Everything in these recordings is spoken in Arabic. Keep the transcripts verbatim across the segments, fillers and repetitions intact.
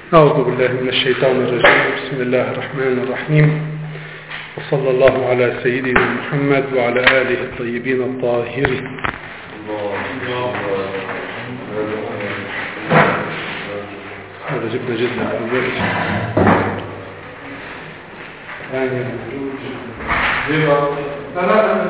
أعوذ بالله من الشيطان الرجيم. بسم الله الرحمن الرحيم، وصلى الله على سيدنا محمد وعلى آله الطيبين الطاهرين. هذا جبنا جدا أول ثانيا ثلاثة.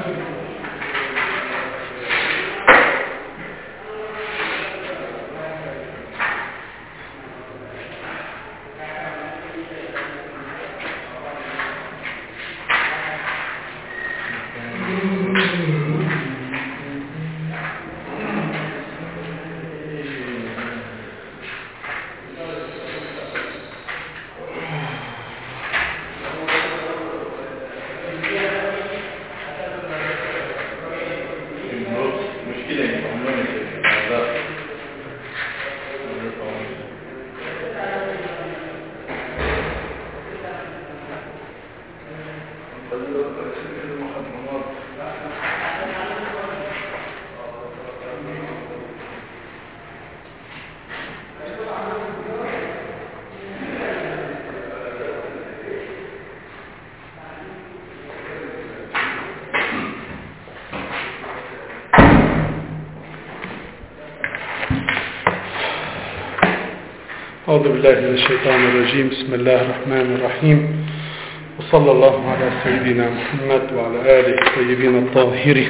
أعوذ بالله من الشيطان الرجيم. بسم الله الرحمن الرحيم، وصلى الله على سيدنا محمد وعلى آله الطيبين الطاهرين.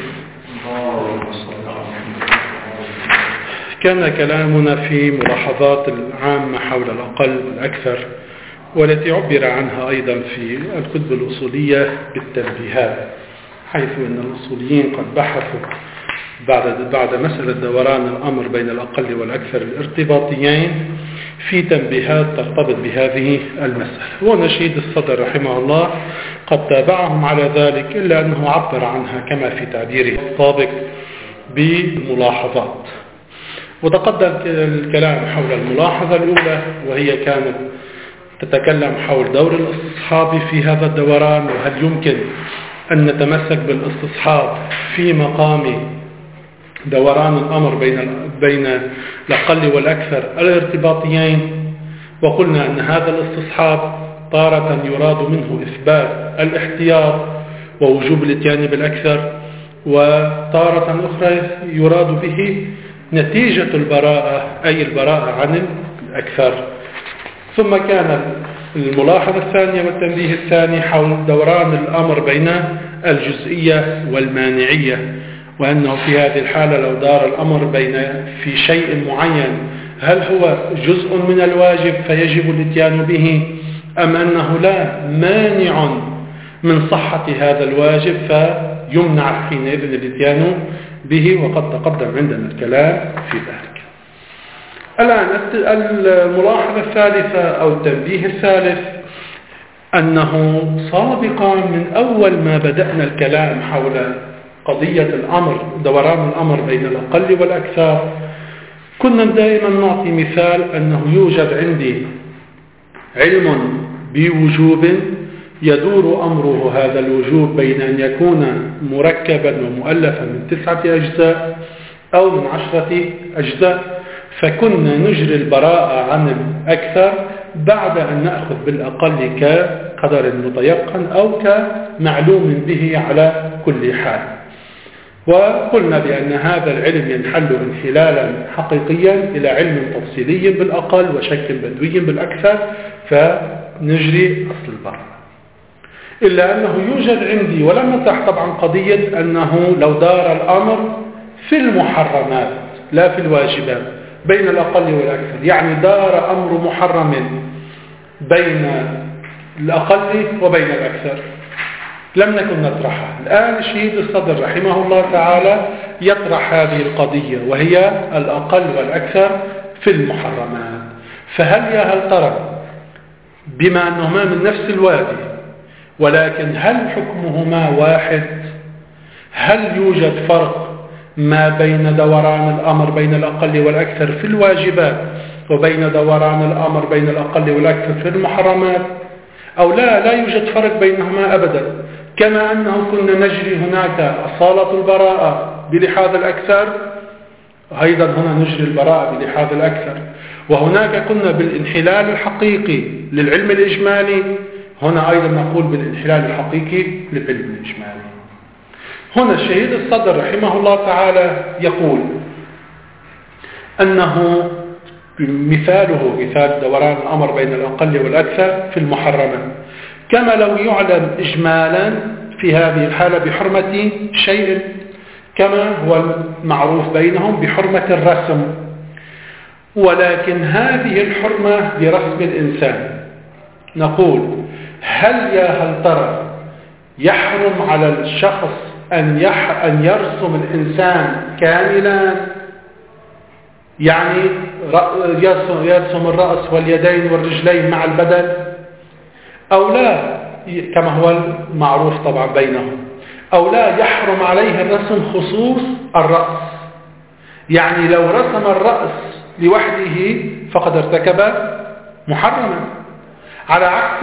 كان كلامنا في ملاحظات العامة حول الأقل والأكثر، والتي عبر عنها أيضا في الكتب الأصولية بالتنبيهات، حيث أن الأصوليين قد بحثوا بعد بعد مسألة دوران الأمر بين الأقل والأكثر الارتباطيين في تنبيهات ترتبط بهذه المسألة. ونشيد الصدر رحمه الله قد تابعهم على ذلك، إلا أنه عبر عنها كما في تعبيره الطابق بملاحظات. وتقدم الكلام حول الملاحظة الأولى، وهي كانت تتكلم حول دور الاستصحاب في هذا الدوران، وهل يمكن أن نتمسك بالاستصحاب في مقام دوران الأمر بين بين الأقل والأكثر الارتباطيين. وقلنا أن هذا الاستصحاب تارة يراد منه إثبات الاحتياط ووجوب الاتيان بالأكثر، وتارة أخرى يراد به نتيجة البراءة، أي البراءة عن الأكثر. ثم كان الملاحظة الثانية والتنبيه الثاني حول دوران الأمر بين الجزئية والمانعية، وأنه في هذه الحالة لو دار الأمر بين في شيء معين، هل هو جزء من الواجب فيجب الاتيان به، أم أنه لا مانع من صحة هذا الواجب فيمنع حينئذ الاتيان به. وقد تقدم عندنا الكلام في ذلك. الآن الملاحظة الثالثة أو التنبيه الثالث، أنه سابقا من أول ما بدأنا الكلام حول قضية الأمر، دوران الأمر بين الأقل والأكثر، كنا دائما نعطي مثال أنه يوجد عندي علم بوجوب يدور أمره هذا الوجوب بين أن يكون مركبا ومؤلفا من تسعة أجزاء أو من عشرة أجزاء، فكنا نجري البراءة عن الأكثر بعد أن نأخذ بالأقل كقدر متيقن أو كمعلوم به على كل حال. وقلنا بأن هذا العلم ينحل انحلالا حقيقيا إلى علم تفصيلي بالأقل وشك بدوي بالأكثر، فنجري أصل البراءة. إلا أنه يوجد عندي، ولم نطرح طبعا قضية أنه لو دار الأمر في المحرمات لا في الواجبات بين الأقل والأكثر، يعني دار أمر محرم بين الأقل وبين الأكثر، لم نكن نطرحها. الآن شهيد الصدر رحمه الله تعالى يطرح هذه القضية، وهي الأقل والأكثر في المحرمات. فهل يا هل ترى بما أنهما من نفس الوادي، ولكن هل حكمهما واحد؟ هل يوجد فرق ما بين دوران الأمر بين الأقل والأكثر في الواجبات وبين دوران الأمر بين الأقل والأكثر في المحرمات، أو لا لا يوجد فرق بينهما أبدا؟ كما أنه كنا نجري هناك أصالة البراءة بلحاظ الأكثر، أيضا هنا نجري البراءة بلحاظ الأكثر. وهناك قلنا بالانحلال الحقيقي للعلم الإجمالي، هنا أيضا نقول بالانحلال الحقيقي للعلم الإجمالي. هنا الشهيد الصدر رحمه الله تعالى يقول أنه مثاله مثال دوران الأمر بين الأقل والأكثر في المحرمة، كما لو يعلم إجمالا في هذه الحالة بحرمة شيء، كما هو المعروف بينهم بحرمة الرسم، ولكن هذه الحرمة برسم الإنسان. نقول هل يا هل ترى يحرم على الشخص أن, يح أن يرسم الإنسان كاملا، يعني يرسم الرأس واليدين والرجلين مع البدن، أو لا كما هو المعروف طبعا بينهم، أو لا يحرم عليه الرسم خصوص الرأس، يعني لو رسم الرأس لوحده فقد ارتكب محرما، على عكس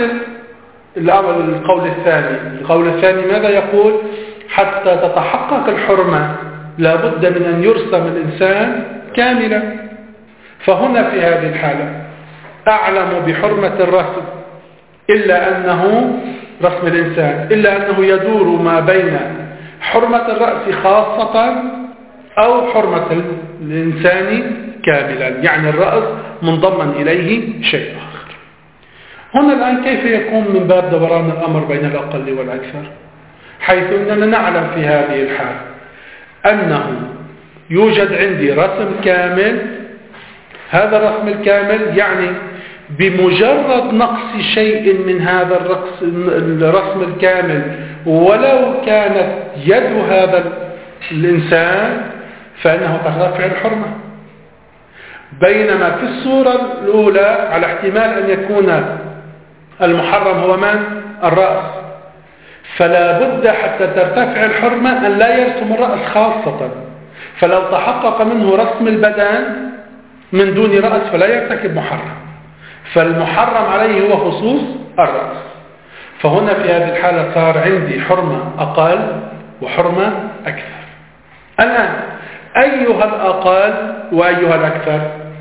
القول الثاني. القول الثاني ماذا يقول؟ حتى تتحقق الحرمة لابد من أن يرسم الإنسان كاملا. فهنا في هذه الحالة أعلم بحرمة الرسم إلا أنه رسم الإنسان إلا أنه يدور ما بين حرمة الرأس خاصة أو حرمة الإنسان كاملا، يعني الرأس منضما إليه شيء آخر. هنا الآن كيف يكون من باب دوران الأمر بين الأقل والأكثر؟ حيث أننا نعلم في هذه الحال أنه يوجد عندي رسم كامل، هذا الرسم الكامل يعني بمجرد نقص شيء من هذا الرسم الكامل ولو كانت يد هذا الإنسان فإنه ترتفع الحرمة. بينما في الصورة الأولى على احتمال أن يكون المحرم هو من؟ الرأس، فلا بد حتى ترتفع الحرمة أن لا يرسم الرأس خاصة، فلو تحقق منه رسم البدن من دون رأس فلا يرتكب محرم، فالمحرم عليه هو خصوص الرأس. فهنا في هذه الحالة صار عندي حرمة أقل وحرمة أكثر. الآن أيها الأقل وأيها الأكثر؟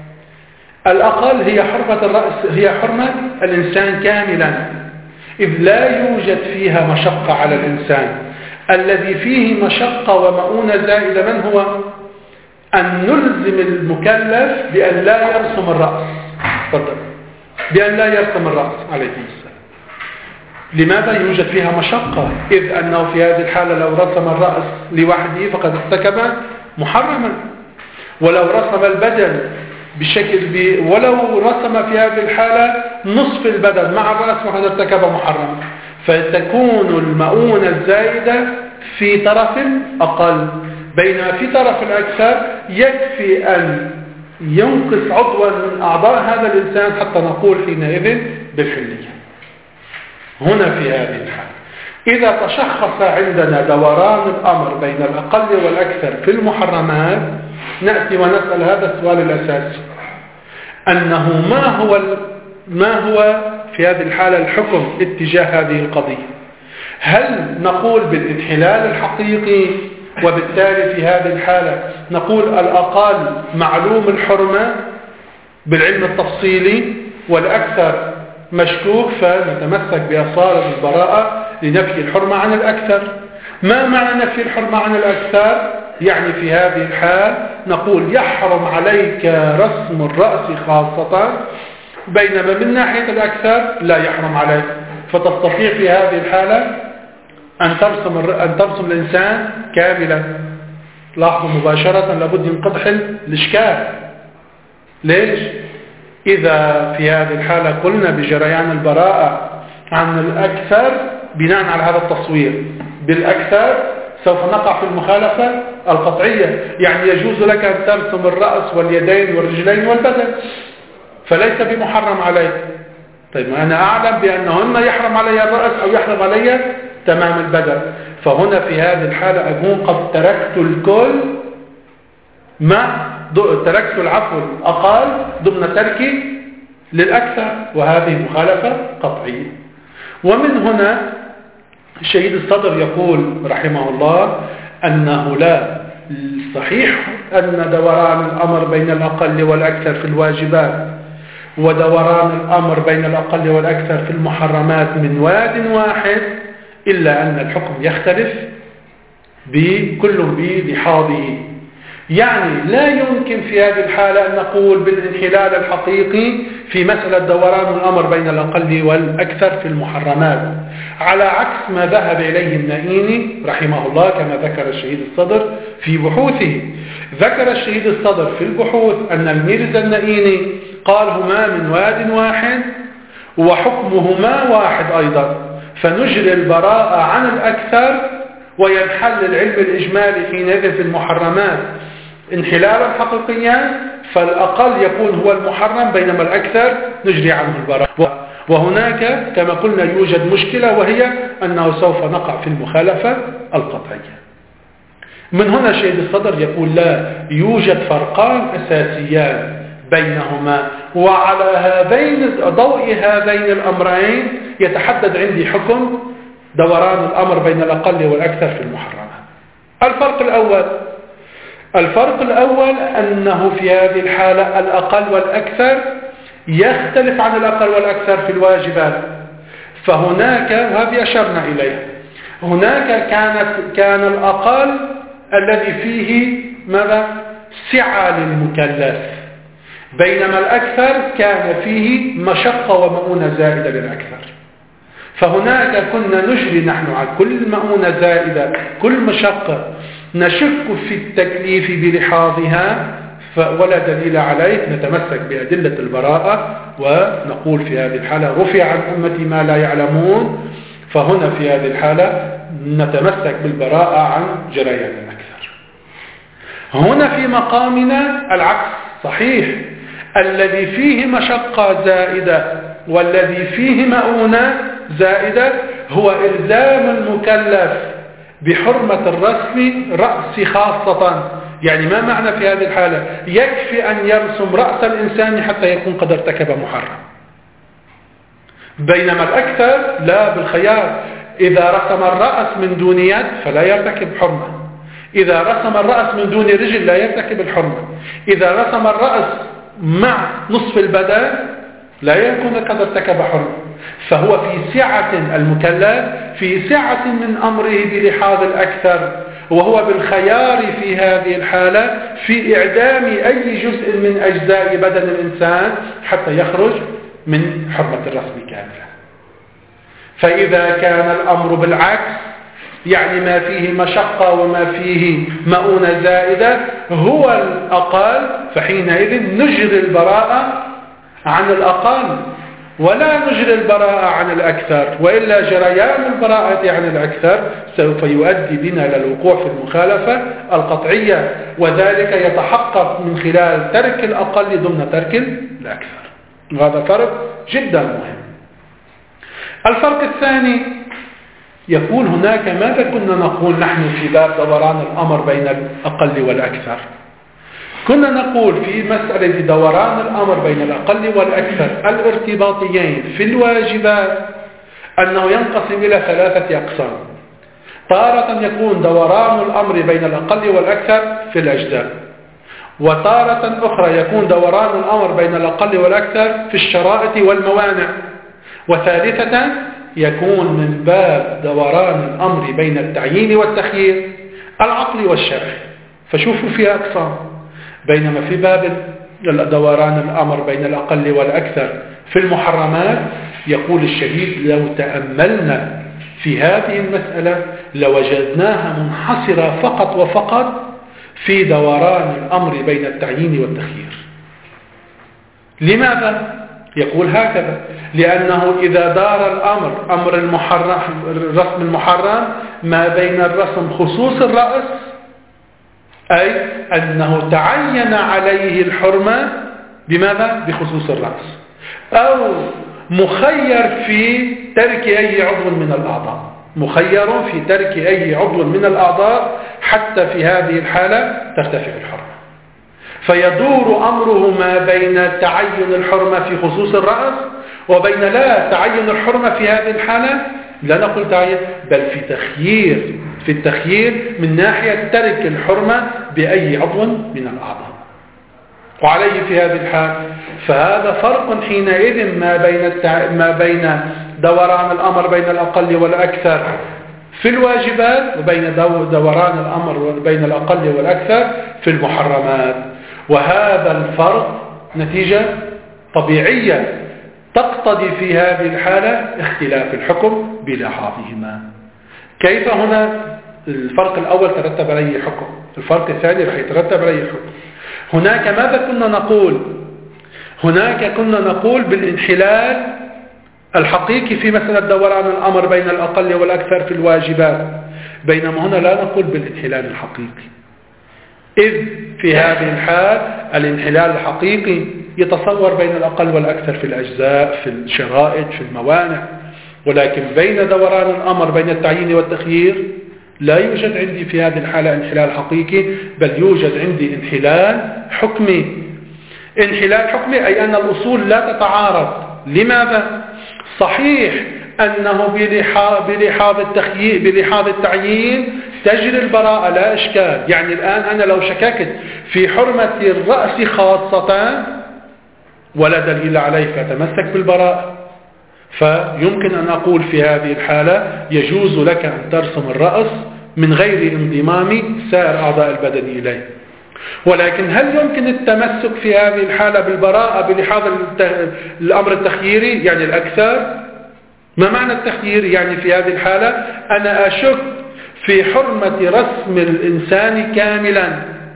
الأقل هي حرمة الرأس، هي حرمة الإنسان كاملا، إذ لا يوجد فيها مشقة على الإنسان. الذي فيه مشقة ومؤونة زائدة من هو؟ أن نلزم المكلف بأن لا يرسم الرأس، تفضل، بأن لا يرسم الرأس عليه السلام. لماذا يوجد فيها مشقة؟ إذ أنه في هذه الحالة لو رسم الرأس لوحده فقد ارتكب محرما، ولو رسم البدن بشكل بي ولو رسم في هذه الحالة نصف البدن مع الرأس فقد ارتكب محرما. فتكون المؤونة الزائدة في طرف أقل، بينما في طرف الأكثر يكفي أن ينقص عضوا من أعضاء هذا الإنسان حتى نقول حينئذ بالحلية. هنا في هذه الحالة إذا تشخص عندنا دوران الأمر بين الأقل والأكثر في المحرمات، نأتي ونسأل هذا السؤال الأساسي، أنه ما هو ما هو في هذه الحالة الحكم اتجاه هذه القضية؟ هل نقول بالانحلال الحقيقي وبالتالي في هذه الحالة نقول الأقل معلوم الحرمة بالعلم التفصيلي والأكثر مشكوك فنتمسك بأصالة البراءة لنفي الحرمة عن الأكثر؟ ما معنى نفي الحرمة عن الأكثر؟ يعني في هذه الحال نقول يحرم عليك رسم الرأس خاصة، بينما من ناحية الأكثر لا يحرم عليك، فتستطيع في هذه الحالة أن ترسم أن ترسم الإنسان كاملا. لاحظوا مباشرة لابد ينقضح الإشكال. ليش؟ إذا في هذه الحالة قلنا بجريان البراءة عن الأكثر بناء على هذا التصوير، بالأكثر سوف نقع في المخالفة القطعية، يعني يجوز لك أن ترسم الرأس واليدين والرجلين والبدن فليس بمحرم عليك. طيب أنا أعلم بأنه إما يحرم علي الرأس أو يحرم علي تمام البدن، فهنا في هذه الحالة أكون قد تركت الكل ما تركت العفو الأقل ضمن تركي للأكثر، وهذه مخالفة قطعية. ومن هنا الشهيد الصدر يقول رحمه الله أنه لا صحيح أن دوران الأمر بين الأقل والأكثر في الواجبات ودوران الأمر بين الأقل والأكثر في المحرمات من واد واحد، إلا أن الحكم يختلف بكل بلحاظه. يعني لا يمكن في هذه الحالة أن نقول بالانحلال الحقيقي في مسألة دوران الأمر بين الأقل والأكثر في المحرمات، على عكس ما ذهب إليه النائيني رحمه الله كما ذكر الشهيد الصدر في بحوثه. ذكر الشهيد الصدر في البحوث أن الميرزا النائيني قال هما من واد واحد وحكمهما واحد أيضا، فنجري البراءة عن الأكثر وينحل العلم الإجمالي حينئذ في المحرمات انحلالا حقيقيا، فالأقل يكون هو المحرم بينما الأكثر نجري عنه البراءة. وهناك كما قلنا يوجد مشكلة، وهي أنه سوف نقع في المخالفة القطعية. من هنا شهيد الصدر يقول لا يوجد فرقان أساسيان بينهما، وعلى هذين ضوء هذين الأمرين يتحدد عندي حكم دوران الأمر بين الأقل والأكثر في المحرمات. الفرق الأول الفرق الأول أنه في هذه الحالة الأقل والأكثر يختلف عن الأقل والأكثر في الواجبات. فهناك، وهذه أشرنا إليه، هناك كانت كان الأقل الذي فيه ماذا؟ سعة للمكلف، بينما الأكثر كان فيه مشقة ومؤونة زائدة للأكثر. فهناك كنا نجري نحن على كل مؤونة زائدة، كل مشقة نشك في التكليف بلحاظها ولا دليل عليه، نتمسك بأدلة البراءة ونقول في هذه الحالة رفع عن أمتي ما لا يعلمون. فهنا في هذه الحالة نتمسك بالبراءة عن جريان الأكثر. هنا في مقامنا العكس صحيح، الذي فيه مشقة زائدة والذي فيه مؤونة زائدة هو إلزام المكلف بحرمة الرسم رأس خاصة. يعني ما معنى في هذه الحالة؟ يكفي أن يرسم رأس الإنسان حتى يكون قد ارتكب محرم، بينما الأكثر لا، بالخيار. إذا رسم الرأس من دون يد فلا يرتكب حرمة، إذا رسم الرأس من دون رجل لا يرتكب الحرمة، إذا رسم الرأس مع نصف البدن لا يكون قد ارتكب حرمة. فهو في سعة المكلف، في سعة من أمره بلحاظ الأكثر، وهو بالخيار في هذه الحالة في إعدام أي جزء من أجزاء بدن الإنسان حتى يخرج من حرمة الرسم كاملة. فإذا كان الأمر بالعكس، يعني ما فيه مشقة وما فيه مؤونة زائدة هو الأقل، فحينئذ نجري البراءة عن الأقل ولا نجري البراءة عن الأكثر، وإلا جريان البراءة عن الأكثر سوف يؤدي بنا للوقوع في المخالفة القطعية، وذلك يتحقق من خلال ترك الأقل ضمن ترك الأكثر. وهذا فرق جدا مهم. الفرق الثاني يكون هناك، ماذا كنا نقول نحن في باب دوران الأمر بين الأقل والأكثر؟ كنا نقول في مسألة دوران الأمر بين الأقل والأكثر الارتباطيين في الواجبات أنه ينقسم إلى ثلاثة أقسام. تارة يكون دوران الأمر بين الأقل والأكثر في الأجزاء، وتارة أخرى يكون دوران الأمر بين الأقل والأكثر في الشرائط والموانع، وثالثة يكون من باب دوران الأمر بين التعيين والتخيير العقلي والشرعي. فشوفوا فيها أقسام. بينما في باب دوران الأمر بين الأقل والأكثر في المحرمات يقول الشهيد لو تأملنا في هذه المسألة لوجدناها منحصرة فقط وفقط في دوران الأمر بين التعيين والتخيير. لماذا؟ يقول هكذا: لأنه إذا دار الأمر أمر المحرم الرسم المحرم ما بين الرسم خصوص الرأس، أي أنه تعين عليه الحرمة بماذا؟ بخصوص الرأس، أو مخير في ترك أي عضو من الأعضاء، مخير في ترك أي عضو من الأعضاء حتى في هذه الحالة ترتفع الحرمة. فيدور أمره ما بين تعين الحرمة في خصوص الرأس وبين لا تعين الحرمة في هذه الحالة، لا نقول تعين بل في تخيير في التخيير من ناحية ترك الحرمة بأي عضو من الأعضاء. وعليه في هذه الحال. فهذا فرق حينئذ ما بين التع... ما بين دوران الأمر بين الأقل والأكثر في الواجبات وبين دو... دوران الأمر بين الأقل والأكثر في المحرمات. وهذا الفرق نتيجة طبيعية تقتضي في هذه الحالة اختلاف الحكم بلحاظهما. كيف هنا الفرق الأول ترتب عليه حكم، الفرق الثاني رح يترتب عليه حكم. هناك ماذا كنا نقول؟ هناك كنا نقول بالانحلال الحقيقي في مسألة دوران الأمر بين الأقل والأكثر في الواجبات، بينما هنا لا نقول بالانحلال الحقيقي، إذ في هذه الحال الانحلال الحقيقي يتصور بين الأقل والأكثر في الأجزاء، في الشرائط، في الموانع، ولكن بين دوران الأمر بين التعيين والتخيير لا يوجد عندي في هذه الحالة انحلال حقيقي، بل يوجد عندي انحلال حكمي. انحلال حكمي أي أن الأصول لا تتعارض. لماذا؟ صحيح أنه بلحاظ التخيير بلحاظ التعيين تجري البراءة لا إشكال. يعني الآن أنا لو شككت في حرمة الرأس خاصة ولا دليل عليه فتمسك بالبراءة، فيمكن أن أقول في هذه الحالة يجوز لك أن ترسم الرأس من غير انضمام سائر أعضاء البدن إليه. ولكن هل يمكن التمسك في هذه الحالة بالبراءة بلحاظ الأمر التخييري يعني الأكثر؟ ما معنى التخيير؟ يعني في هذه الحالة أنا أشك في حرمة رسم الإنسان كاملا،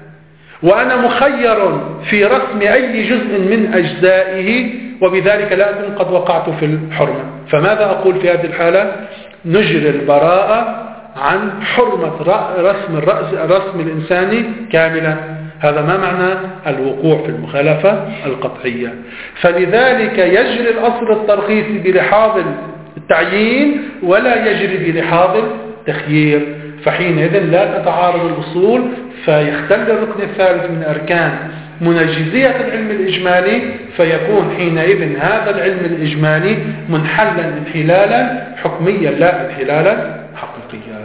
وأنا مخير في رسم أي جزء من أجزائه، وبذلك لا أكون قد وقعت في الحرمة. فماذا أقول في هذه الحالة؟ نجري البراءة عن حرمة رسم الرأس رسم الإنسان كاملا. هذا ما معنى الوقوع في المخالفة القطعية. فلذلك يجري الأصل الترخيصي بلحاظ التعيين ولا يجري بلحاظ التخيير، فحينئذ لا تتعارض الأصول، فيختل الركن الثالث من أركان منجزية العلم الإجمالي، فيكون حينئذ هذا العلم الإجمالي منحلا انحلالا حكميا لا انحلالا حقيقيا.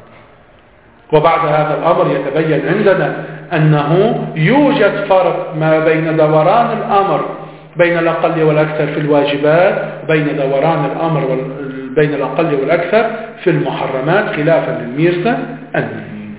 وبعد هذا الأمر يتبين عندنا أنه يوجد فرق ما بين دوران الأمر بين الأقل والأكثر في الواجبات وبين دوران الأمر بين الأقل والأكثر في المحرمات خلافا للميرزا النميري.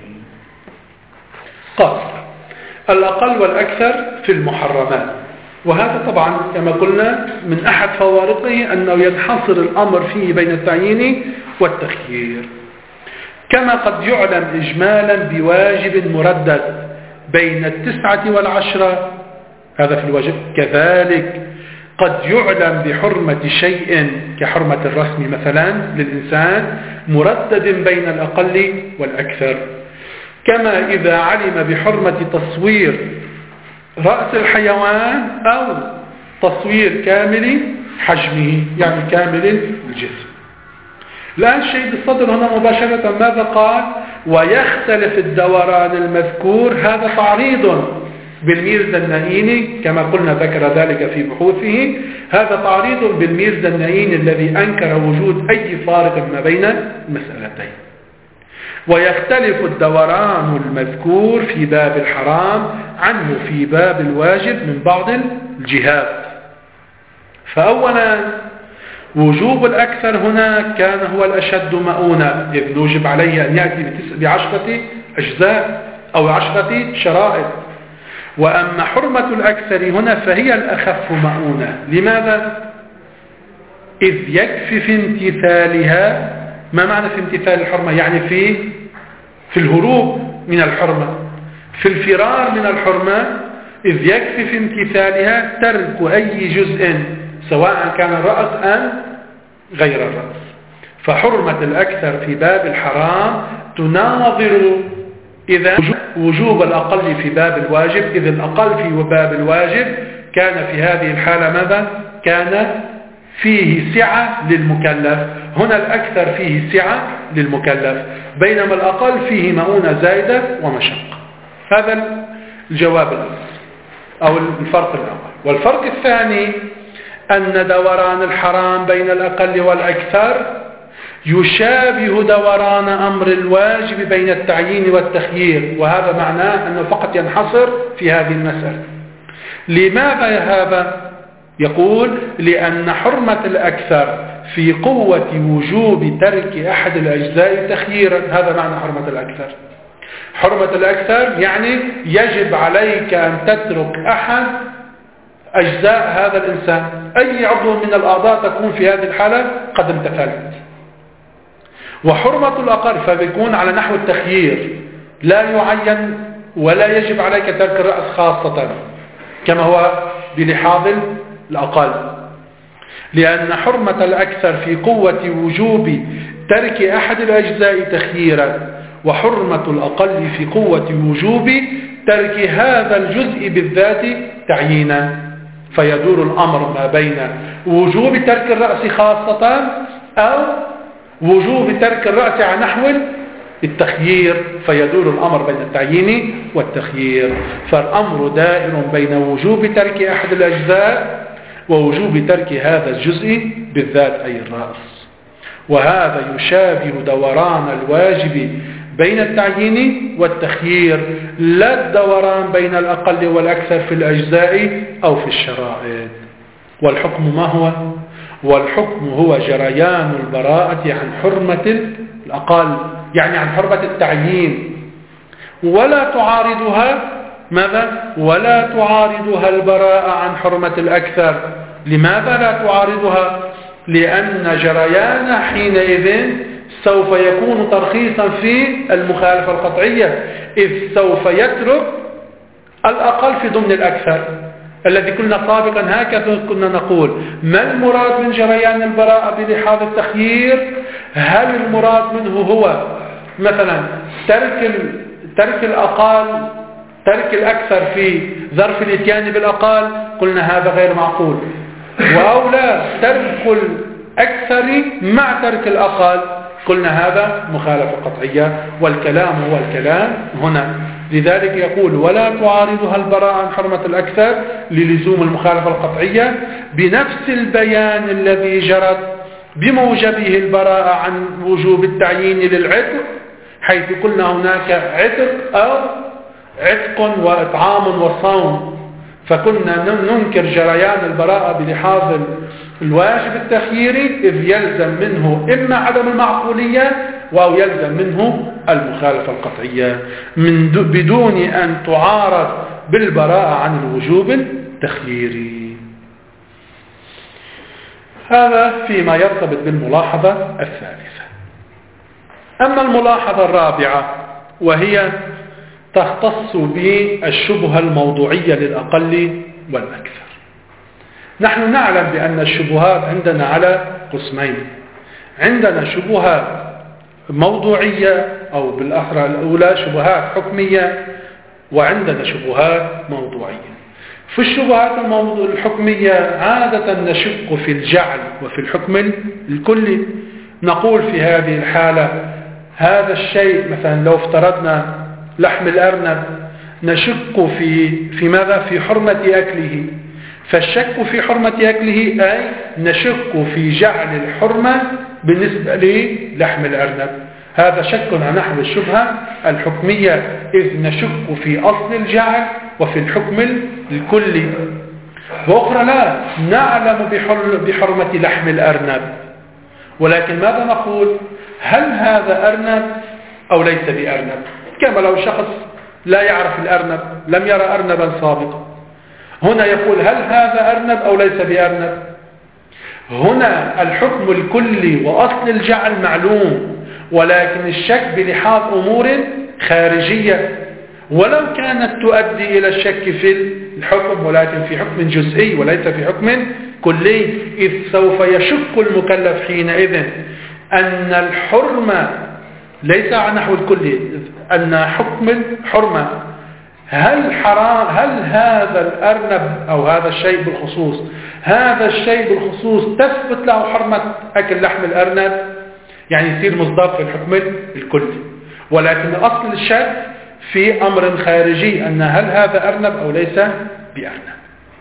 قال الأقل والأكثر في المحرمات، وهذا طبعا كما قلنا من أحد فوارقه أنه ينحصر الأمر فيه بين التعيين والتخيير. كما قد يعلم إجمالا بواجب مردد بين التسعة والعشرة، هذا في الواجب، كذلك قد يعلم بحرمة شيء كحرمة الرسم مثلا للإنسان مردد بين الأقل والأكثر، كما إذا علم بحرمة تصوير رأس الحيوان أو تصوير كامل حجمه يعني كامل الجسم. الآن الشيخ الصدر هنا مباشرة ماذا قال؟ ويختلف الدوران المذكور، هذا تعريض بالميرزا النائيني كما قلنا ذكر ذلك في بحوثه، هذا تعريض بالميرزا النائيني الذي أنكر وجود أي فارق ما بين المسألتين. ويختلف الدوران المذكور في باب الحرام عنه في باب الواجب من بعض الجهات. فأولا وجوب الأكثر هنا كان هو الأشد مؤونة، إذ نوجب عليه أن يأتي بعشرة أجزاء أو عشرة شرائط. وأما حرمة الأكثر هنا فهي الأخف مؤونة. لماذا؟ إذ يكفي في امتثالها. ما معنى في امتثال الحرمة؟ يعني في في الهروب من الحرمة، في الفرار من الحرمة، إذ يكفي في امتثالها ترك أي جزء سواء كان الرأس أم غير الرأس. فحرمة الأكثر في باب الحرام تناظر إذا وجوب الأقل في باب الواجب، إذ الأقل في باب الواجب كان في هذه الحالة ماذا؟ كان فيه سعة للمكلف. هنا الأكثر فيه سعة للمكلف، بينما الأقل فيه مؤونة زائدة ومشقة. هذا الجواب الأول أو الفرق الأول. والفرق الثاني أن دوران الحرام بين الأقل والأكثر يشابه دوران أمر الواجب بين التعيين والتخيير، وهذا معناه أنه فقط ينحصر في هذه المسألة. لماذا هذا؟ يقول لأن حرمة الأكثر في قوة وجوب ترك أحد الأجزاء تخييرا. هذا معنى حرمة الأكثر. حرمة الأكثر يعني يجب عليك أن تترك أحد أجزاء هذا الإنسان، أي عضو من الأعضاء تكون في هذه الحالة قد امتثلت. وحرمة الأقل فبيكون على نحو التخيير، لا يعين ولا يجب عليك ترك الرأس خاصة كما هو بلحاظ الأقل، لأن حرمة الأكثر في قوة وجوب ترك أحد الأجزاء تخييرا، وحرمة الأقل في قوة وجوب ترك هذا الجزء بالذات تعيينا. فيدور الأمر ما بين وجوب ترك الرأس خاصة أو وجوب ترك الرأس على نحو التخيير، فيدور الأمر بين التعيين والتخيير. فالأمر دائر بين وجوب ترك أحد الأجزاء ووجوب ترك هذا الجزء بالذات أي الرأس. وهذا يشابه دوران الواجب بين التعيين والتخيير، لا الدوران بين الأقل والأكثر في الأجزاء أو في الشرائط. والحكم ما هو؟ والحكم هو جريان البراءة عن حرمة الأقل، يعني عن حرمة التعيين، ولا تعارضها ماذا؟ ولا تعارضها البراءة عن حرمة الأكثر. لماذا لا تعارضها؟ لأن جريان حينئذ سوف يكون ترخيصا في المخالفة القطعية، إذ سوف يترك الأقل في ضمن الأكثر الذي كنا سابقا هكذا كنا نقول. ما المراد من جريان البراءة بلحاظ التخيير؟ هل المراد منه هو مثلا ترك ترك الأقل ترك الأكثر في ظرف الاتيان بالأقل؟ قلنا هذا غير معقول. وأو لا ترك الأكثر مع ترك الأقل؟ قلنا هذا مخالفة قطعية. والكلام هو الكلام هنا. لذلك يقول ولا تعارضها البراءة عن حرمة الأكثر للزوم المخالفة القطعية بنفس البيان الذي جرت بموجبه البراءة عن وجوب التعيين للعتق، حيث قلنا هناك عتق أو عتق وإطعام وصوم، فكنا ننكر جريان البراءة بلحاظ الواجب التخييري، إذ يلزم منه إما عدم المعقولية أو يلزم منه المخالفة القطعية من بدون أن تعارض بالبراءة عن الوجوب التخييري. هذا فيما يرتبط بالملاحظة الثالثة. أما الملاحظة الرابعة وهي تختص بالشبهة الموضوعية للأقل والأكثر. نحن نعلم بأن الشبهات عندنا على قسمين. عندنا شبهات موضوعية أو بالأحرى الأولى شبهات حكمية، وعندنا شبهات موضوعية. في الشبهات الحكمية عادة نشك في الجعل وفي الحكم الكلي. نقول في هذه الحالة هذا الشيء مثلا لو افترضنا لحم الأرنب نشك في في ماذا؟ في حرمة أكله. فالشك في حرمة أكله أي نشك في جعل الحرمة بالنسبة للحم الأرنب. هذا شك عن نحو الشبهة الحكمية، إذ نشك في أصل الجعل وفي الحكم الكلي. وأخرى لا نعلم بحرمة لحم الأرنب، ولكن ماذا نقول؟ هل هذا أرنب أو ليس بأرنب؟ كما لو شخص لا يعرف الأرنب، لم يرى أرنبا سابقا، هنا يقول هل هذا أرنب أو ليس بأرنب؟ هنا الحكم الكلي وأصل الجعل معلوم، ولكن الشك بلحاظ أمور خارجية، ولو كانت تؤدي إلى الشك في الحكم، ولكن في حكم جزئي وليس في حكم كلي، إذ سوف يشك المكلف حينئذ أن الحرمة ليس عن نحو الكلي، أن حكم الحرمة هل حرام، هل هذا الأرنب أو هذا الشيء بالخصوص هذا الشيء بالخصوص تثبت له حرمة أكل لحم الأرنب، يعني يصير مصداق في الحكم الكلي، ولكن أصل الشك في أمر خارجي أن هل هذا أرنب أو ليس بأرنب.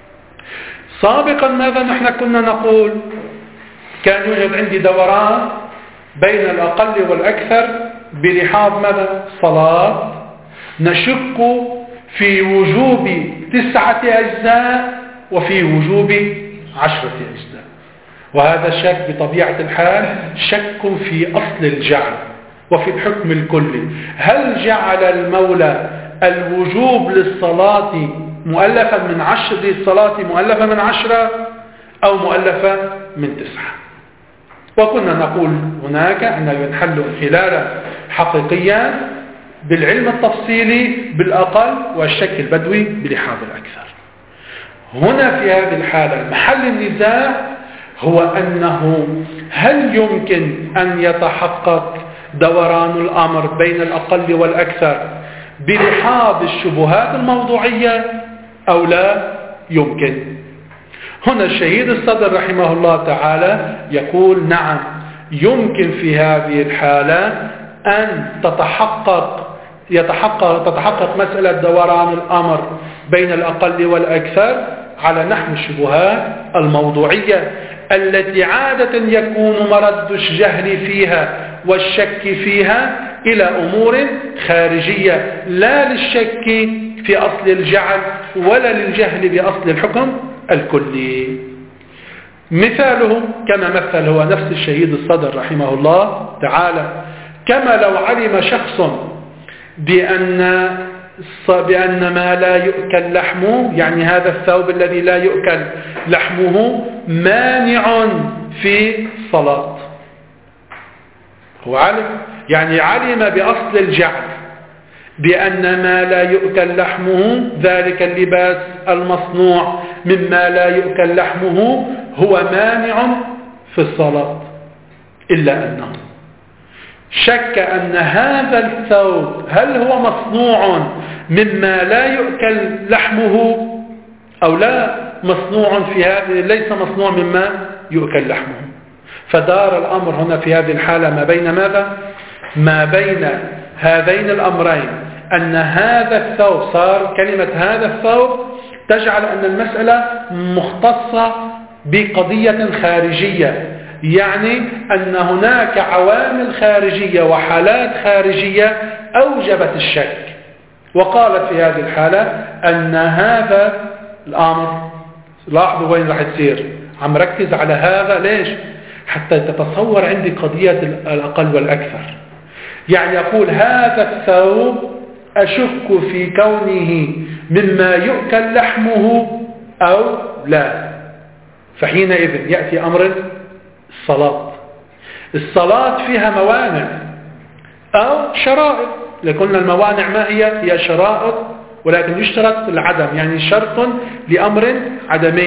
سابقا ماذا نحن كنا نقول؟ كان يوجد عندي دوران بين الأقل والأكثر بلحاظ ماذا؟ صلاة. نشك في وجوب تسعة أجزاء وفي وجوب عشرة أجزاء. وهذا الشك بطبيعة الحال شك في أصل الجعل وفي الحكم الكلي. هل جعل المولى الوجوب للصلاة مؤلفا من عشر للصلاة مؤلفة من عشرة أو مؤلفة من تسعة؟ وكنا نقول هناك أنه ينحل انحلالا حقيقيا بالعلم التفصيلي بالأقل والشك البدوي بلحاظ الأكثر. هنا في هذه الحالة محل النزاع هو أنه هل يمكن أن يتحقق دوران الأمر بين الأقل والأكثر بلحاظ الشبهات الموضوعية أو لا يمكن؟ هنا الشهيد الصدر رحمه الله تعالى يقول نعم يمكن في هذه الحالة أن تتحقق يتحقق تتحقق مسألة دوران الأمر بين الأقل والأكثر على نحو الشبهات الموضوعية التي عادة يكون مرد الجهل فيها والشك فيها إلى أمور خارجية لا للشك في أصل الجعل ولا للجهل بأصل الحكم الكلي. مثاله كما مثل هو نفس الشهيد الصدر رحمه الله تعالى، كما لو علم شخص بأن بأن ما لا يؤكل لحمه، يعني هذا الثوب الذي لا يؤكل لحمه مانع في الصلاة. هو علم، يعني علم بأصل الجعل بأن ما لا يؤكل لحمه ذلك اللباس المصنوع مما لا يؤكل لحمه هو مانع في الصلاة، إلا أنه شك أن هذا الثوب هل هو مصنوع مما لا يؤكل لحمه أو لا مصنوع في هذا ليس مصنوع مما يؤكل لحمه. فدار الأمر هنا في هذه الحالة ما بين ماذا؟ ما بين هذين الأمرين، أن هذا الثوب صار كلمة هذا الثوب تجعل أن المسألة مختصة بقضية خارجية، يعني أن هناك عوامل خارجية وحالات خارجية أوجبت الشك. وقالت في هذه الحالة أن هذا الأمر، لاحظوا وين راح تصير، عم ركز على هذا ليش؟ حتى تتصور عندي قضية الأقل والأكثر. يعني يقول هذا الثوب أشك في كونه مما يؤكل لحمه أو لا، فحينئذ يأتي أمر الصلاة. الصلاة فيها موانع أو شرائط، لقلنا الموانع ما هي؟ هي شرائط، ولكن يشترط العدم، يعني شرط لأمر عدمي.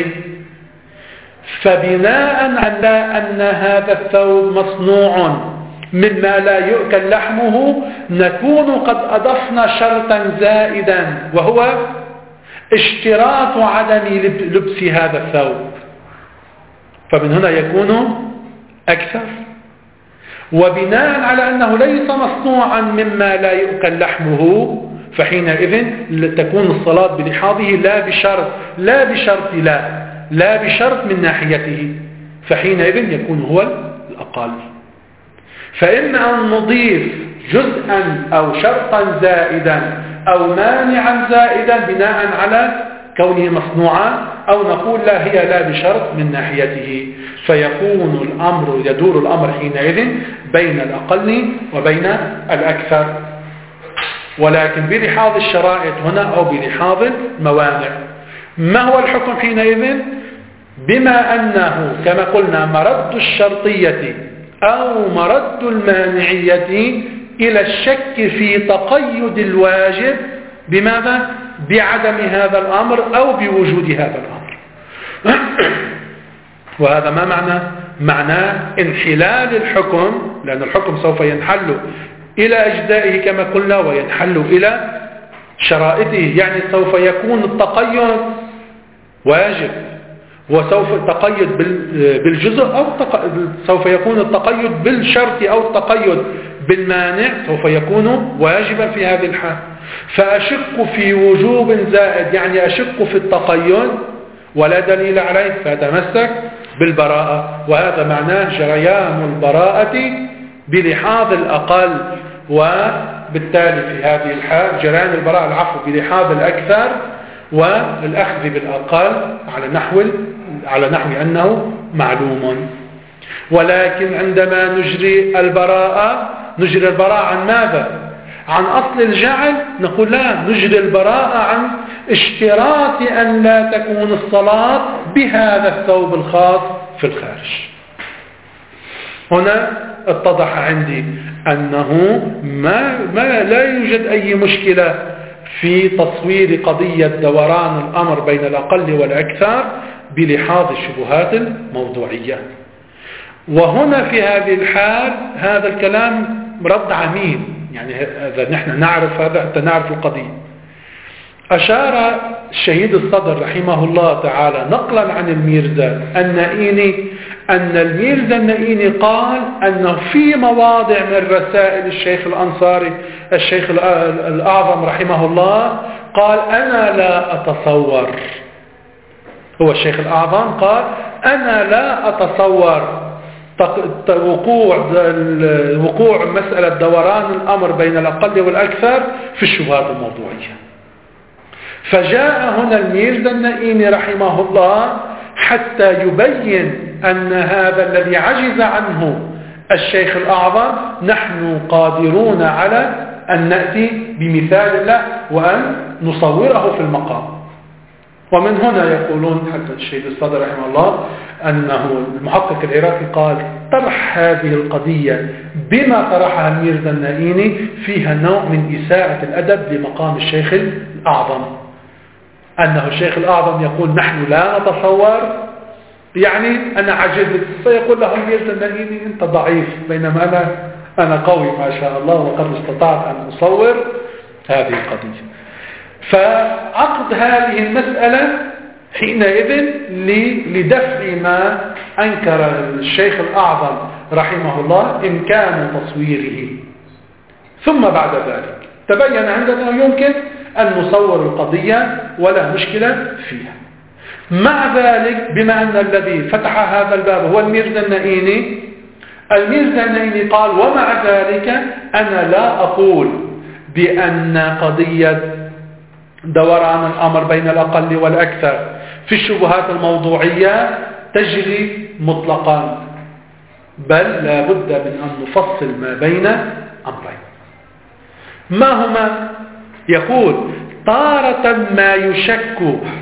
فبناء على أن هذا الثوب مصنوع مما لا يؤكل لحمه نكون قد أضفنا شرطا زائدا وهو اشتراط عدم لبس هذا الثوب، فمن هنا يكون أكثر. وبناء على أنه ليس مصنوعا مما لا يؤكل لحمه فحينئذ تكون الصلاة بلحاظه لا بشرط لا بشرط لا لا بشرط من ناحيته، فحينئذ يكون هو الأقل. فإما أن نضيف جزءا أو شرطا زائدا أو مانعا زائدا بناء على كونه مصنوعا، أو نقول لا هي لا بشرط من ناحيته، فيكون الأمر يدور الأمر حينئذ بين الأقل وبين الأكثر، ولكن بلحاظ الشرائط هنا أو بلحاظ الموانع. ما هو الحكم حينئذ؟ بما أنه كما قلنا مرد الشرطية أو مرد المانعية إلى الشك في تقيد الواجب بماذا؟ بعدم هذا الأمر أو بوجود هذا الأمر. وهذا ما معنى؟ معناه انحلال الحكم، لأن الحكم سوف ينحل إلى أجزائه كما قلنا وينحل إلى شرائطه، يعني سوف يكون التقيد واجب، وسوف التقيد بالجزء أو سوف يكون التقيد بالشرط أو التقيد بالمانع سوف يكون واجبا في هذه الحال. فأشك في وجوب زائد، يعني أشك في التقيد ولا دليل عليه، فأتمسك بالبراءة، وهذا معناه جريان البراءة بلحاظ الأقل بالتالي في هذه الحال جريان البراءة العفو بلحاظ الأكثر والأخذ بالأقل على نحو على نحو أنه معلوم. ولكن عندما نجري البراءة نجري البراءة عن ماذا؟ عن أصل الجعل؟ نقول لا، نجري البراءة عن اشتراط أن لا تكون الصلاة بهذا الثوب الخاص في الخارج. هنا اتضح عندي أنه ما, ما لا يوجد أي مشكلة في تصوير قضية دوران الأمر بين الأقل والأكثر بلحاظ الشبهات الموضوعية. وهنا في هذه الحال هذا الكلام رد عميم، يعني هذا نحن نعرف هذا حتى نعرف القضية. أشار الشهيد الصدر رحمه الله تعالى نقلا عن الميرزا النائيني أن الميرزا النائيني قال أنه في مواضع من رسائل الشيخ الأنصاري الشيخ الأعظم رحمه الله قال أنا لا أتصور، هو الشيخ الأعظم قال أنا لا أتصور وقوع وقوع مسألة دوران الأمر بين الأقل والأكثر في الشبهات الموضوعية. فجاء هنا الميرزا النائيني رحمه الله حتى يبين أن هذا الذي عجز عنه الشيخ الأعظم نحن قادرون على أن نأتي بمثال له وأن نصوره في المقام. ومن هنا يقولون حتى الشهيد الصدر رحمه الله أنه المحقق العراقي قال طرح هذه القضية بما طرحها الميرزا النائيني فيها نوع من إساءة الأدب لمقام الشيخ الأعظم، أنه الشيخ الأعظم يقول نحن لا نتصور، يعني أنا عجزت، فيقول له الميرزا النائيني أنت ضعيف بينما أنا أنا قوي ما شاء الله وقد استطعت أن أصور هذه القضية. فعقد هذه المسألة حينئذ لدفع ما أنكر الشيخ الأعظم رحمه الله إمكان تصويره. ثم بعد ذلك تبين عندنا يمكن أن نصور القضية ولا مشكلة فيها. مع ذلك بما أن الذي فتح هذا الباب هو الميرزا النائيني، الميرزا النائيني قال ومع ذلك أنا لا أقول بأن قضية دوران الأمر بين الأقل والأكثر في الشبهات الموضوعية تجري مطلقا، بل لا بد من أن نفصل ما بين أمرين. ما هما؟ يقول تارة ما يشك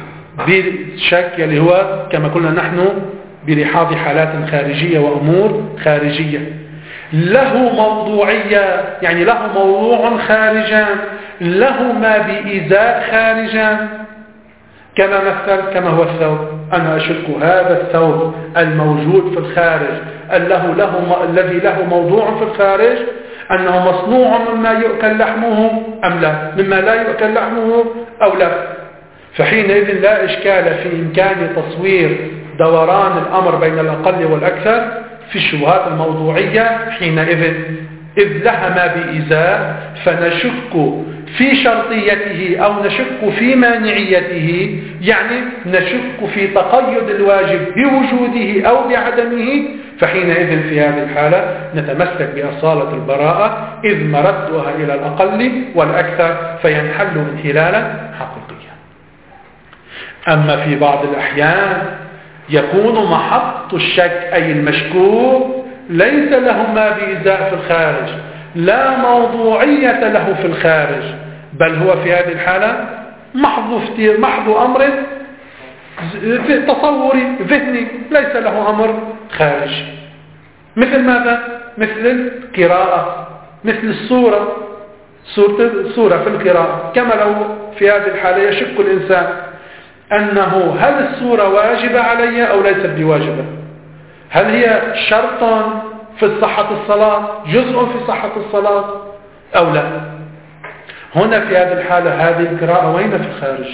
بالشك اللي هو كما قلنا نحن بلحاظ حالات خارجية وأمور خارجية له موضوعية، يعني له موضوع خارجا، له ما بإزاء خارجا، كما مثل كما هو الثوب، أنا أشك هذا الثوب الموجود في الخارج له له الذي له موضوع في الخارج أنه مصنوع مما يؤكل لحمه أم لا، مما لا يؤكل لحمه أو لا. فحينئذ لا إشكال في إمكان تصوير دوران الأمر بين الأقل والأكثر في الشبهات الموضوعية حينئذ، إذ لها ما بإزاء، فنشك في شرطيته أو نشك في مانعيته، يعني نشك في تقيد الواجب بوجوده أو بعدمه، فحينئذ في هذه الحالة نتمسك بأصالة البراءة إذ مردها إلى الأقل والأكثر فينحل انحلالا حقيقيا. أما في بعض الأحيان يكون محط الشك أي المشكوك ليس له ما بإزاء في الخارج، لا موضوعية له في الخارج، بل هو في هذه الحالة محض محض أمر تصوري ذهني ليس له أمر خارج. مثل ماذا؟ مثل القراءة، مثل الصورة، صورة في القراءة، كما لو في هذه الحالة يشك الإنسان أنه هل الصورة واجبة علي أو ليست بواجبة، هل هي شرط في صحة الصلاة، جزء في صحة الصلاة أو لا. هنا في هذه الحالة هذه القراءة وين في الخارج؟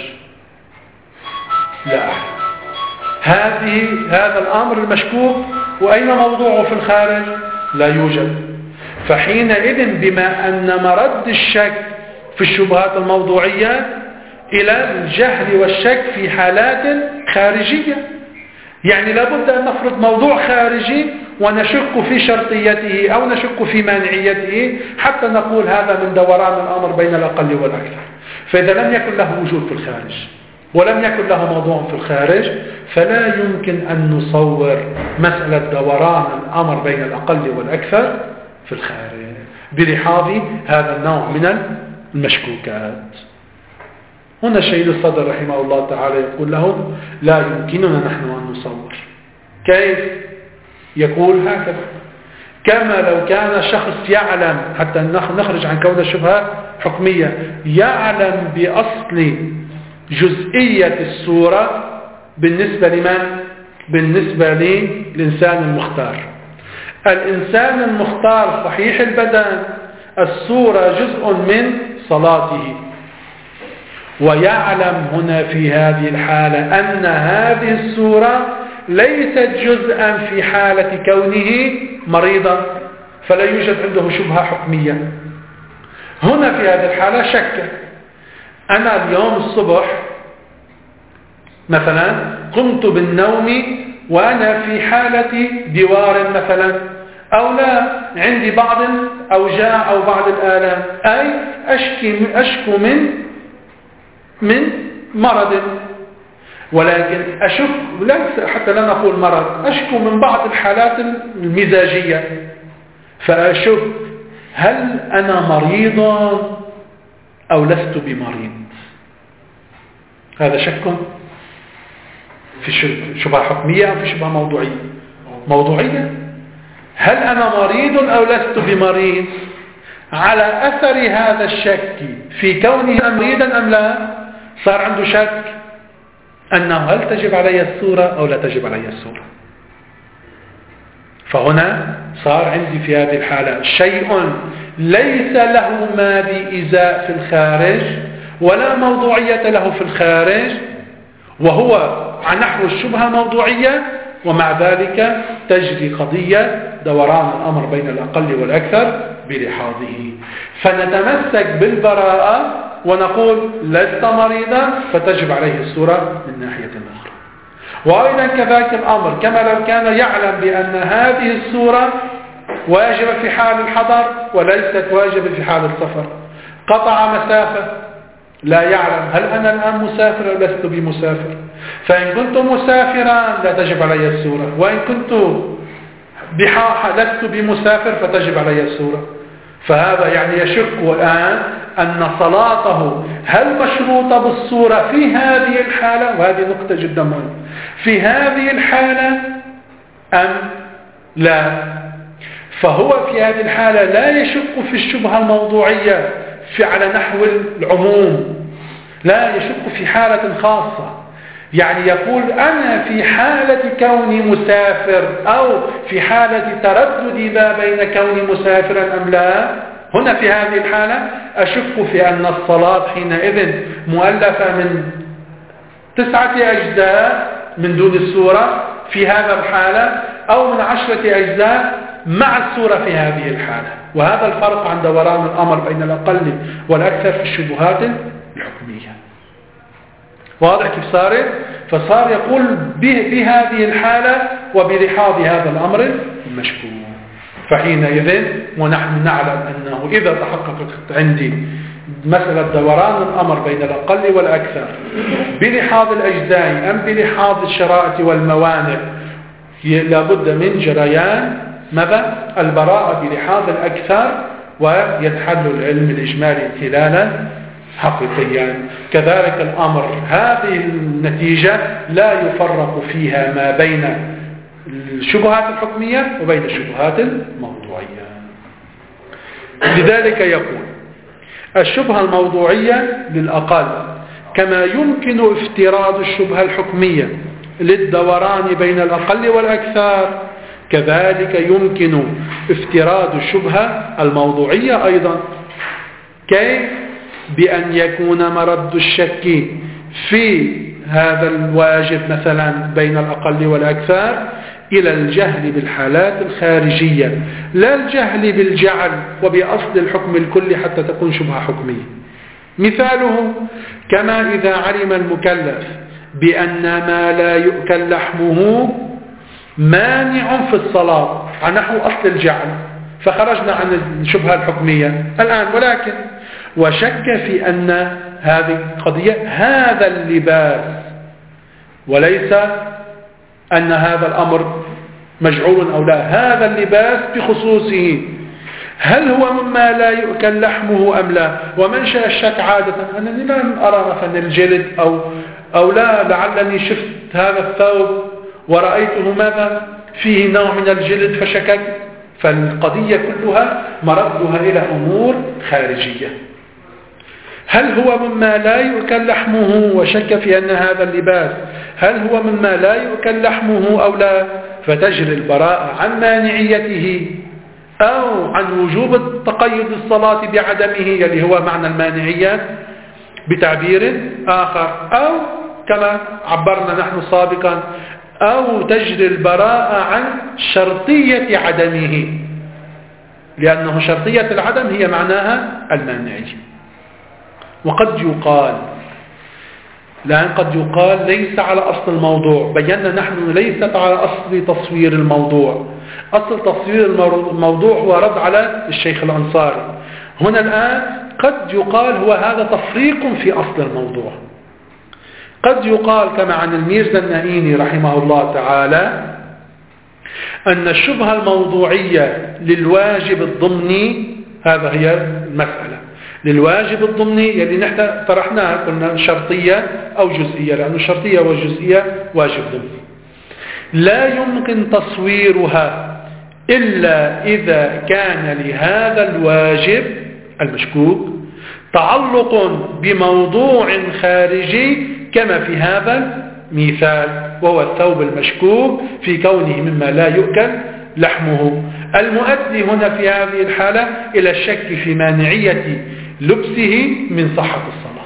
لا أعلم. هذه هذا الأمر المشكوك وأين موضوعه في الخارج؟ لا يوجد. فحينئذ بما أن مرد الشك في الشبهات الموضوعية إلى الجهل والشك في حالات خارجية، يعني لابد أن نفرض موضوع خارجي ونشك في شرطيته أو نشك في مانعيته حتى نقول هذا من دوران الأمر بين الأقل والأكثر. فإذا لم يكن له وجود في الخارج ولم يكن له موضوع في الخارج فلا يمكن أن نصور مسألة دوران الأمر بين الأقل والأكثر في الخارج بلحاظ هذا النوع من المشكوكات. هنا الشهيد الصدر رحمه الله تعالى يقول له لا يمكننا نحن أن نصور. كيف؟ يقول هكذا: كما لو كان شخص يعلم، حتى نخرج عن كون الشبهة حكمية، يعلم بأصل جزئية الصورة بالنسبة لمن؟ بالنسبة للإنسان المختار. الإنسان المختار صحيح البدن، الصورة جزء من صلاته، ويعلم هنا في هذه الحالة أن هذه الصورة ليست جزءا في حالة كونه مريضا، فلا يوجد عنده شبهة حكمية. هنا في هذه الحالة شك: أنا اليوم الصبح مثلا قمت بالنوم وأنا في حالة دوار مثلا، أو لا عندي بعض الأوجاع أو بعض الآلام، أي أشكي أشكو من من مرض، ولكن أشك حتى لا نقول مرض، أشكو من بعض الحالات المزاجية، فأشك هل أنا مريض أو لست بمريض. هذا شك في شبهة حكمية أو في شبهة موضوعية؟ موضوعية. هل أنا مريض أو لست بمريض؟ على أثر هذا الشك في كونه مريضا أم لا، صار عنده شك أنه هل تجب علي الصورة أو لا تجب علي الصورة. فهنا صار عندي في هذه الحالة شيء ليس له مادي إزاء في الخارج ولا موضوعية له في الخارج، وهو عن نحو الشبهة موضوعية، ومع ذلك تجري قضية دوران الأمر بين الأقل والأكثر بلحاظه. فنتمسك بالبراءة ونقول لست مريضا فتجب عليه الصورة من ناحية أخرى. وأيضا كذلك الأمر كما لو كان يعلم بأن هذه الصورة واجبة في حال الحضر وليست واجبة في حال السفر، قطع مسافة، لا يعلم هل أنا الآن مسافر أو لست بمسافر، فإن كنت مسافرا لا تجب علي الصورة، وإن كنت بحاحة لست بمسافر فتجب علي الصورة. فهذا يعني يشك الآن أن صلاته هل مشروطة بالصورة في هذه الحالة، وهذه نقطة جدا مهمة، في هذه الحالة أم لا. فهو في هذه الحالة لا يشك في الشبهة الموضوعية في على نحو العموم، لا يشك في حالة خاصة، يعني يقول أنا في حالة كوني مسافر أو في حالة تردد ما بين كوني مسافرا أم لا. هنا في هذه الحالة أشك في أن الصلاة حينئذ مؤلفة من تسعة أجزاء من دون السورة في هذا الحالة، أو من عشرة أجزاء مع السورة في هذه الحالة. وهذا الفرق عن دوران الأمر بين الأقل والأكثر في الشبهات الحكمية. واضح كيف صار؟ فصار يقول بهذه الحالة وبلحاظ هذا الأمر المشكوك. فحينئذ ونحن نعلم أنه إذا تحققت عندي مسألة دوران الأمر بين الأقل والأكثر بلحاظ الأجزاء أم بلحاظ الشرائط والموانع، لابد من جريان ماذا؟ البراءة بلحاظ الأكثر، ويتحل العلم الإجمالي امتلالا حقيقيا. كذلك الأمر هذه النتيجة لا يفرق فيها ما بين الشبهات الحكمية وبين الشبهات الموضوعية. لذلك يقول الشبهة الموضوعية للأقل كما يمكن افتراض الشبهة الحكمية للدوران بين الأقل والأكثر، كذلك يمكن افتراض الشبهة الموضوعية أيضا. كيف؟ بأن يكون مرد الشك في هذا الواجب مثلا بين الأقل والأكثر إلى الجهل بالحالات الخارجية، لا الجهل بالجعل وبأصل الحكم الكلي حتى تكون شبهة حكمية. مثاله كما إذا علم المكلف بأن ما لا يؤكل لحمه مانع في الصلاة عن نحو أصل الجعل، فخرجنا عن الشبهة الحكمية الآن. ولكن وشك في أن هذه قضية هذا اللباس، وليس أن هذا الأمر مجعول أو لا، هذا اللباس بخصوصه هل هو مما لا يؤكل لحمه أم لا؟ ومنشأ الشك عادة أنني لم أرى مثلا الجلد أو, أو لا، لعلني شفت هذا الثوب ورأيته ماذا فيه نوع من الجلد فشككت. فالقضية كلها مردها إلى أمور خارجية. هل هو مما لا يؤكل لحمه وشك في أن هذا اللباس هل هو مما لا يؤكل لحمه أو لا، فتجري البراءة عن مانعيته أو عن وجوب التقيد الصلاة بعدمه اللي هو معنى المانعية بتعبير آخر، أو كما عبرنا نحن سابقا أو تجري البراءة عن شرطية عدمه، لأنه شرطية العدم هي معناها المانعية. وقد يقال لأن قد يقال ليس على أصل الموضوع، بينا نحن ليست على أصل تصوير الموضوع. أصل تصوير الموضوع هو رد على الشيخ الأنصاري. هنا الآن قد يقال هو هذا تفريق في أصل الموضوع. قد يقال كما عن الميرزا النائيني رحمه الله تعالى أن الشبهة الموضوعية للواجب الضمني، هذا هي المسألة، للواجب الضمني اللي نحن طرحناها قلنا شرطية أو جزئية، لأن الشرطية والجزئية واجب ضمني، لا يمكن تصويرها إلا إذا كان لهذا الواجب المشكوك تعلق بموضوع خارجي كما في هذا المثال، وهو الثوب المشكوك في كونه مما لا يؤكل لحمه، المؤدي هنا في هذه الحالة إلى الشك في مانعية لبسه من صحة الصلاة.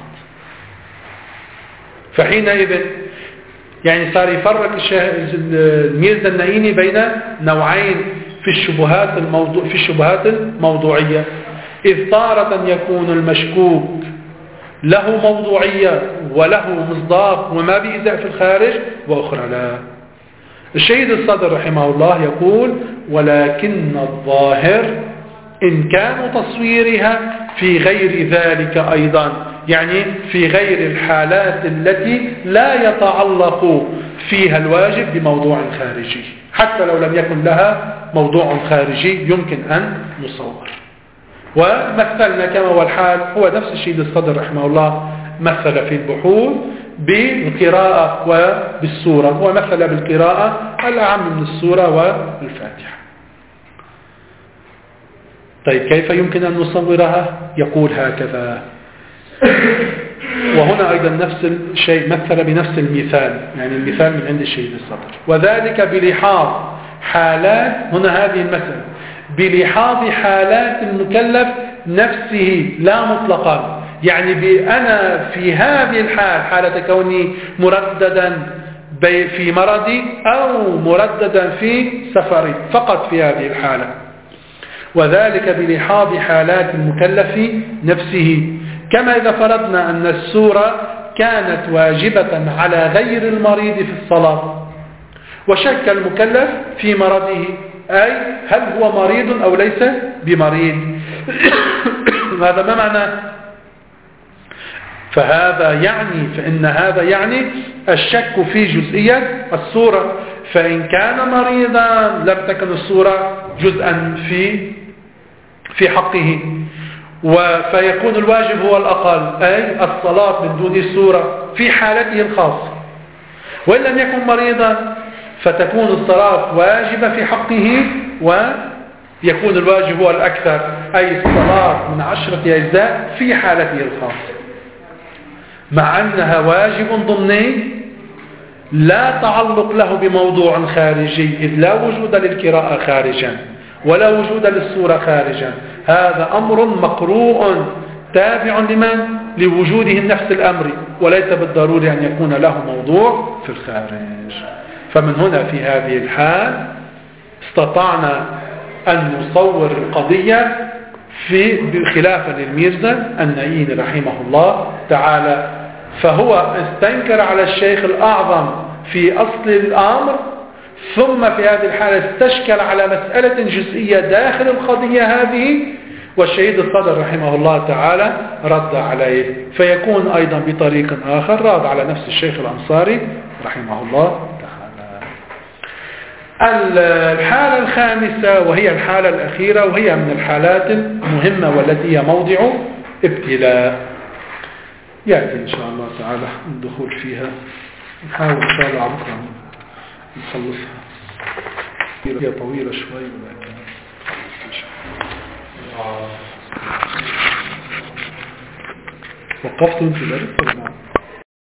فحينئذ يعني صار يفرق الميرزا النائيني بين نوعين في الشبهات الموضوع في الشبهات الموضوعية، إذ تارة يكون المشكوك له موضوعية وله مصداق وما بإزاء في الخارج، وأخرى لا. الشهيد الصدر رحمه الله يقول: ولكن الظاهر إمكان تصويرها في غير ذلك أيضا، يعني في غير الحالات التي لا يتعلق فيها الواجب بموضوع خارجي، حتى لو لم يكن لها موضوع خارجي يمكن أن نصور. ومثلنا كما هو الحال هو نفس الشيء الصدر رحمه الله مثل في البحوث بالقراءة وبالسورة، ومثل بالقراءة الأعم من السورة والفاتحة. طيب كيف يمكن أن نصورها؟ يقول هكذا. وهنا أيضا نفس الشيء مثل بنفس المثال، يعني المثال من عند الشهيد الصدر، وذلك بلحاظ حالات، هنا هذه المثل بلحاظ حالات المكلف نفسه لا مطلقا، يعني بأنا في هذه الحال حالة كوني مرددا في مرضي أو مرددا في سفري فقط في هذه الحالة، وذلك بلحاظ حالات المكلف نفسه، كما إذا فرضنا أن السورة كانت واجبة على غير المريض في الصلاة وشك المكلف في مرضه، أي هل هو مريض أو ليس بمريض. هذا ما معناه؟ فهذا يعني فإن هذا يعني الشك في جزئية السورة، فإن كان مريضا لم تكن السورة جزءا في في حقه، فيكون الواجب هو الأقل، أي الصلاة من دون السورة في حالته الخاصة. وإن لم يكن مريضا فتكون الصلاة واجبة في حقه ويكون الواجب هو الأكثر، أي الصلاة من عشرة أجزاء في حالته الخاصة، مع أنها واجب ضمني لا تعلق له بموضوع خارجي، إذ لا وجود للقراءة خارجا ولا وجود للسورة خارجا. هذا أمر مقروء تابع لمن؟ لوجوده نفس الأمر، وليس بالضروري أن يكون له موضوع في الخارج. فمن هنا في هذه الحال استطعنا أن نصور القضية في بخلافة للميرزا النائيني رحمه الله تعالى، فهو استنكر على الشيخ الأعظم في أصل الأمر، ثم في هذه الحالة استشكل على مسألة جزئية داخل القضية هذه، والشهيد الصدر رحمه الله تعالى رد عليه، فيكون أيضا بطريق آخر رد على نفس الشيخ الأنصاري رحمه الله تعالى. الحالة الخامسة وهي الحالة الأخيرة، وهي من الحالات المهمة والتي هي موضع ابتلاء، يأتي إن شاء الله تعالى الدخول فيها، نحاول إن شاء الله بكرة نخلصها، هي طويلة شوي ولكن وقفتم في ذلك.